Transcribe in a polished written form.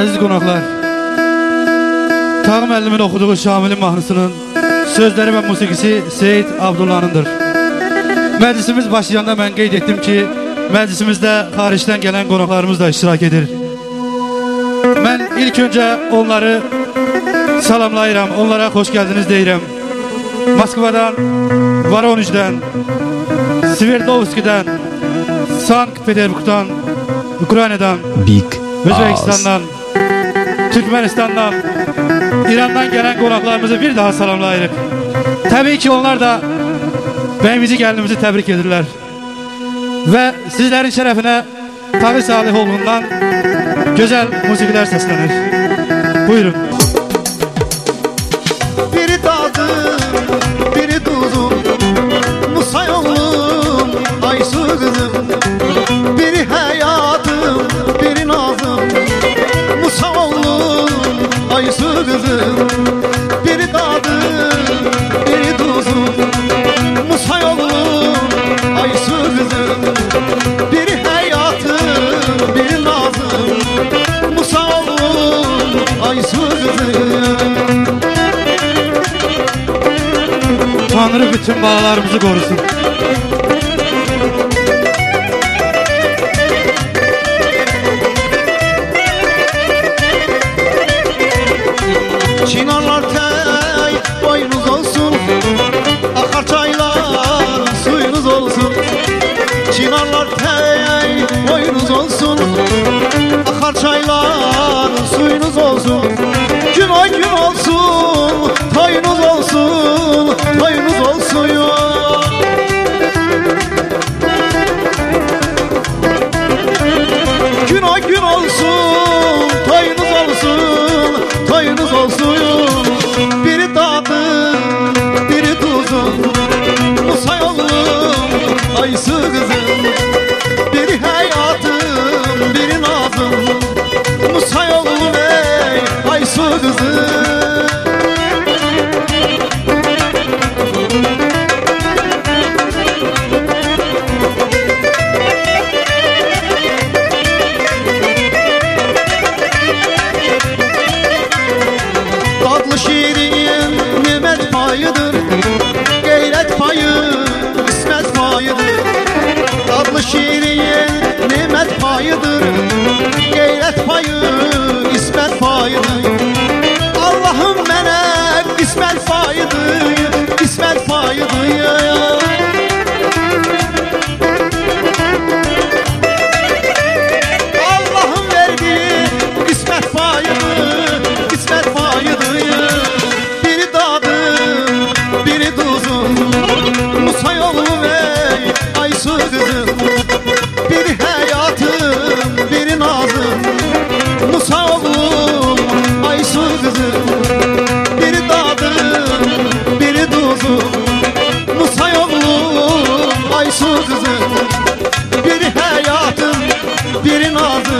Aziz qonaqlar, Tağım Əllimin oxuduğu Şamilin mahnısının sözləri və musiqisi Seyid Abdullah'ındır. Məclisimiz başlayanda mən qeyd etdim ki, məclisimizdə xaricdən gələn qonaqlarımız da iştirak edir. Mən ilk öncə onları salamlayıram, onlara xoş gəldiniz deyirəm. Moskvadan, Voronejdən, Sverdlovskidən, Sankt-Peterburgdan, Ukraynadan, Özbekistandan, Türkmenistandan, İrandan gelen qonaqlarımızı bir daha salamlayırıq. Tabii ki onlar da bəyimizi gəlinimizi təbrik edirlər. Və sizlərin şərəfinə Tağı Salihoğlu'ndan gözəl musiqilər səslənir. Buyurun. Biri dadım, biri duzum, Musa yolum, Aysu kızım. Biri hayatım, biri nazım, Musa oğlum, Aysu kızım. Biri dadım, biri duzum, Musa yolum, Aysu kızım. Biri hayatım, biri nazım, Musa oğlum, Aysu kızım. Tanrı bütün bağlarımızı korusun. Çınarlar tel boynuz olsun, akar çaylar suyunuz olsun. Çınarlar tel boynuz olsun, akar çaylar suyunuz olsun. Gün o gün olsun, toyunuz olsun, toyunuz olsun ya. Gün o gün olsun, toyunuz olsun, toyunuz olsun. Biri dadım, biri tuzum, Musa yolum, Aysu kızım. Biri hayatım, biri nazım, Musa yolum ey Aysu kızım. Tatlı şiirin nimet payıdır, gayret payı ismet payıdır. Tatlı şiirin nimet payıdır, gayret payı ismet payıdır. Allah'ım mənə ismet payıdır, ismet payıdır ya. Allah'ım verdi ismet payıdır, ismet payıdır. Biri dadım, biri tuzum, Musa yolum ey Aysu kızım. Biri hayatım, biri nazım, Musa oğlum, Aysu kızım. Biri dadım, biri tuzum, Musa oğlum, Aysu kızım. Biri hayatım, biri nazım,